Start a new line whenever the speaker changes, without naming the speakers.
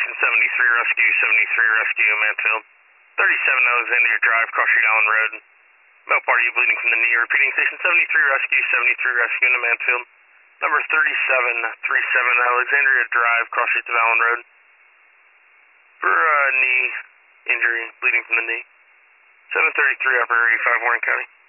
Station 73 Rescue, 73 Rescue, Mansfield. 37 Alexandria Drive, Cross Street Allen Road. Male party bleeding from the knee. Repeating, Station 73 Rescue, 73 Rescue into Mansfield. Number 3737 Alexandria Drive, Cross Street to Allen Road. For knee injury, bleeding from the knee. 733 Upper 85 Warren County.